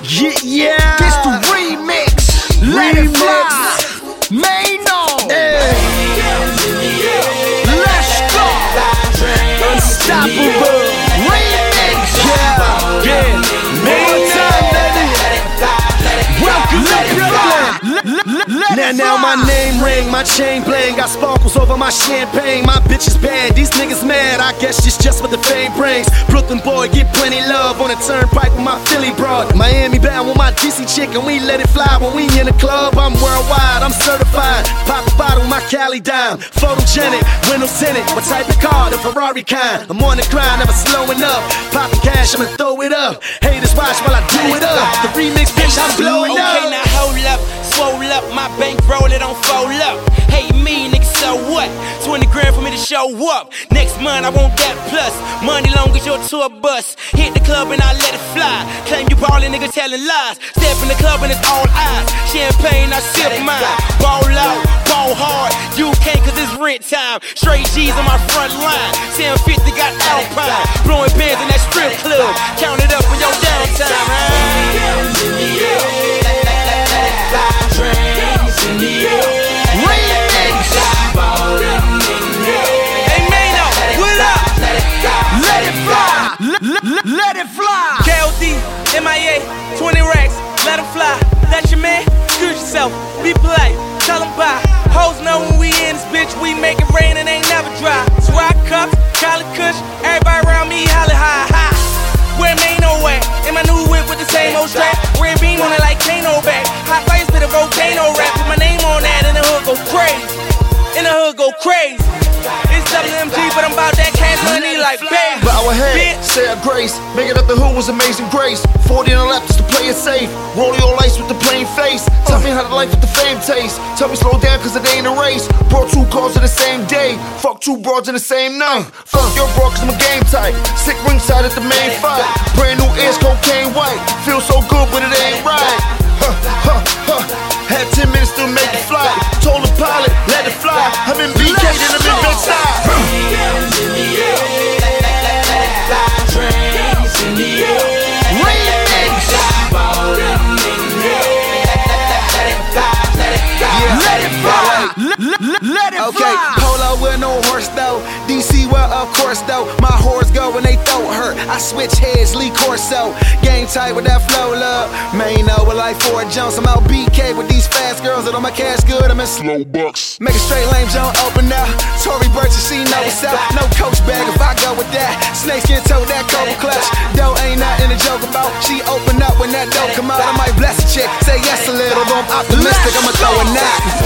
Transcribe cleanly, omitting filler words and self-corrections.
Yeah, it's the remix. Let it fly. Maino. Let's go. Unstoppable. Remix. Yeah. Main time, baby. Welcome to Brooklyn. Now my name ring, my chain bling, got sparkles over my champagne. My bitch is bad, these niggas mad. I guess it's just what the fame brings. Brooklyn boy get plenty love on the turnpike with my Philly broad. Miami bound with my DC chick and we let it fly when we in the club. I'm worldwide, I'm certified. Pop a bottle, my Cali dime. Photogenic, window tinted. What type of car? The Ferrari kind. I'm on the grind, never slowing up. Popping cash, I'ma throw it up. Haters watch while I do it up. The remix, bitch, I'm blowing up. Okay, now hold up, swole up, my bank roll it don't fold up. Hey me, nigga, so what? 20 grand for me to show up. Next month I want that plus. Money long as your tour bus. Hit the club and I let it fly. Claim you ballin', nigga telling lies. Step in the club and it's all eyes. Champagne, I sip mine. Ball out, ball hard. You can't cause it's rent time. Straight G's on my front line. 750 got Alpine. Blowing bands in that strip club. Count it up for your downtime. Let it fly. KLD, MIA, 20 racks, let them fly. That's your man, excuse yourself, be polite, tell them bye. Hoes know when we in this bitch, we make it rain and ain't never dry. Swag cups, collar kush, everybody around me holla high, high. Where ain't no way, in my new whip with the same old strap. Red beam on it like Kano back. Hot fires to the volcano rap, put my name on that and the hood go crazy. In the hood go crazy. It's WMG, but I'm about that cash money like baby. Bow a head, say a grace. Make it up the hood was amazing grace. 40 on the left just to play it safe. Roll your lights with the plain face. Tell me how the life with the fame taste. Tell me slow down cause it ain't a race. Brought 2 cars in the same day. Fuck 2 broads in the same night. Fuck your bro cause I'm a game type. Sick ringside at the main fight. Brand new ears, cocaine white. Feel so good but it ain't right. Had 10 minutes to make it fly. Told the pilot, let it fly. I'm in BK, then I'm in Bedside. Let it okay, fly. Polo with no horse though. DC well of course though. My horse go when they throat hurt. I switch heads, Lee Corso. Game tight with that flow love. Maino with like Ford Jones. I'm out BK with these fast girls that on my cash good. I'm in slow bucks. Make a straight lane jump open up. Tory Burch and she know what's up. No coach bag if I go with that. Snakeskin toe that Cobra clutch. Dough ain't nothing to joke about. She open up when that dough come out. I might bless a chick. Say yes a little, though I'm optimistic. I'ma throw a knot.